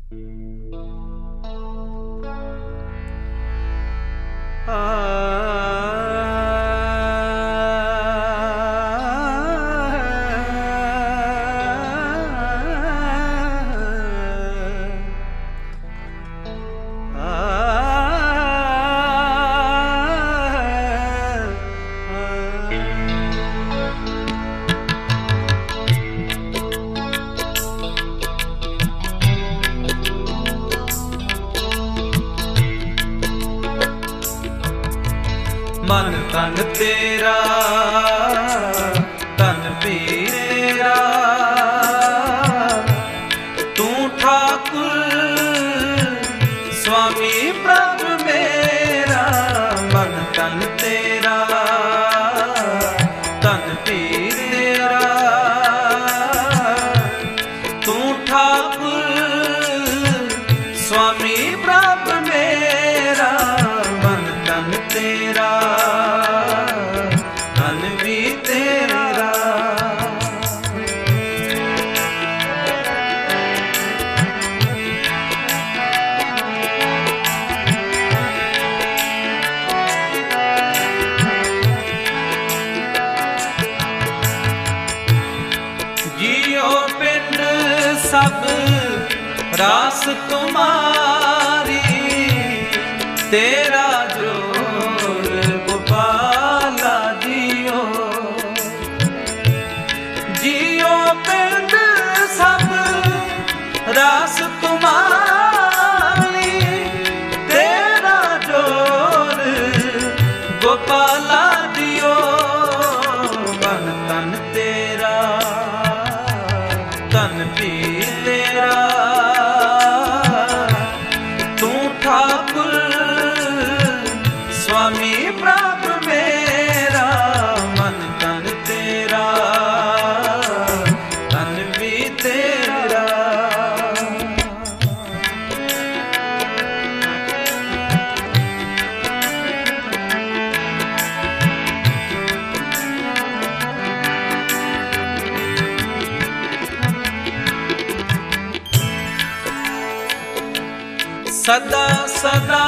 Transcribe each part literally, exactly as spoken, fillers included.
मन तन तेरा तन पीरा तू ठाकुर स्वामी प्रभु मेरा। मन तन तेरा तन पीरा तू ठाकुर स्वामी प्रभु मेरा। मन तन तेरा सब रास तुम्हारी तेरा जोर गोपाला जियो। जियो पिंड सब रास तुम्हारी तेरा जोर गोपाला जियो। मन तन तेरा तन पी तेरा तू ठाकुर स्वामी प्रभु मेरा। मन तन तेरा तन भी तेरा। सदा सदा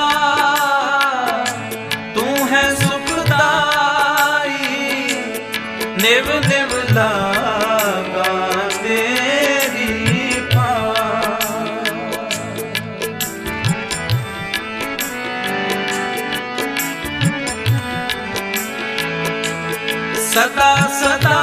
तू है सुखदाई निव निव लागा तेरी पार। सदा सदा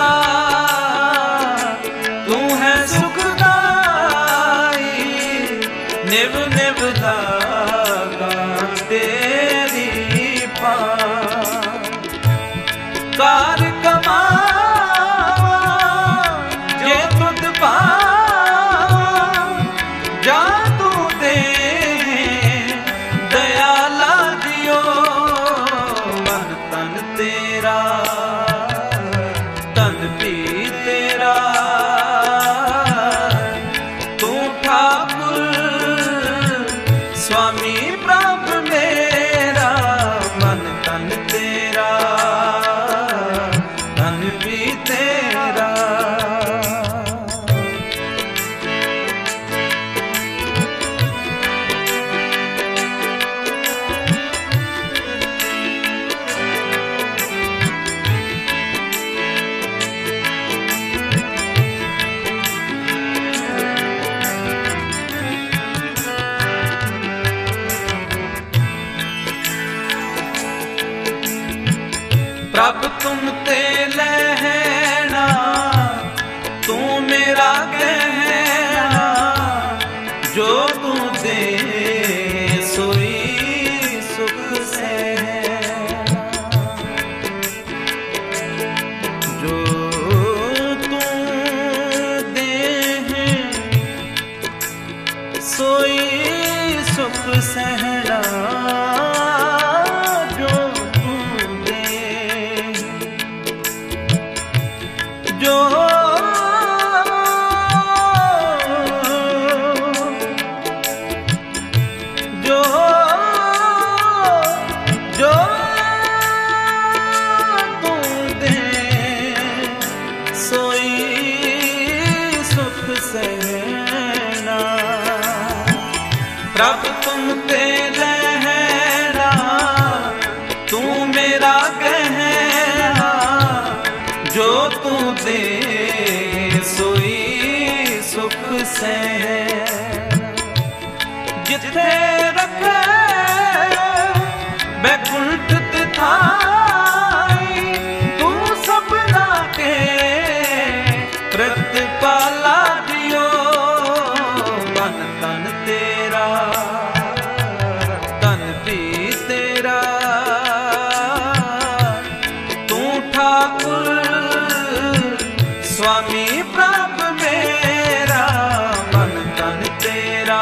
तू है सुखदाई निव निव लागा तेरी पार। कार कमावा जे तुद पावा जा तू दे दयाला जियो। मन तन तेरा तन भी तेरा तू ठाकुर स्वामी प्रभु मेरा। मन तन तेरा तन भी तेरा। प्रभु तुम ते लहना तू मेरा कहना जो तू दे सोई सुख से। जो तू दे सोई सुख सहना। जो जो जो तू दे सोई सुख सहना। प्रभ तुम पे रहना, तू मेरा गहना, जो तू दे सोई सुख से। जिथे रखे बैकुंठ तिथाई, तू सबना के प्रतिपाला दियो। मन तन तेरा, तन भी तेरा, तू ठाकुर स्वामी प्रभ मेरा। मन तन तेरा,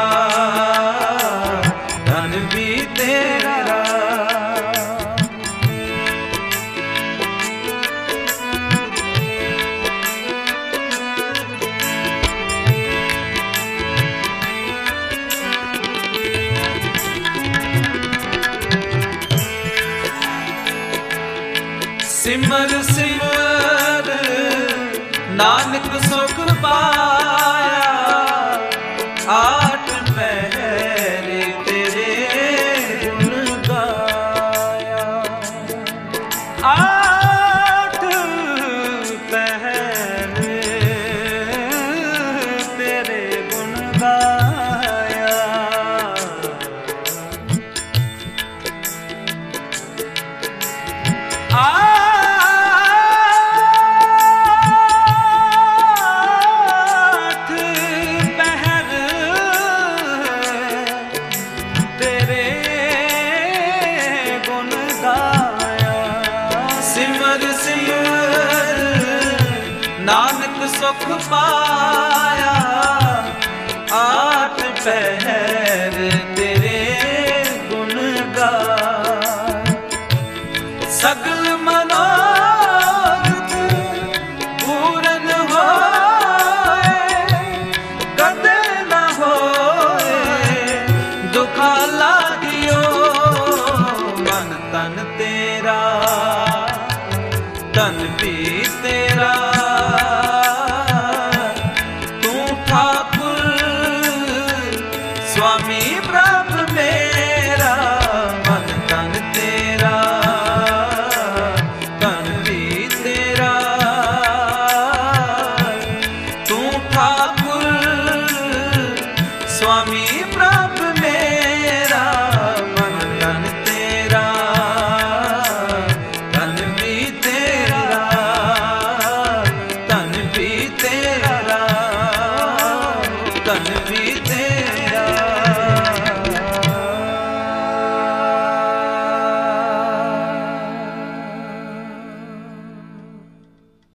तन भी तेरा। सिमर सिमर नानक सुख पाया, आठ पहर तेरे गुण गाया। आठ पहर तेरे गुण गाया। सिमर सिमर नानक सुख पाया, आठ पहर तेरे गुण गाए। सगल मनोरथ पूरन होए, कदे न होए दुखा लागियो। मन तन तेरा, तन भी तेरा, तू ठाकुर स्वामी प्रभ मेरा। मन तन तेरा, तन भी तेरा, तू ठाकुर स्वामी प्रभ मेरा। मन तन तेरा, तन भी तेरा, तन भी तेरा, तन भी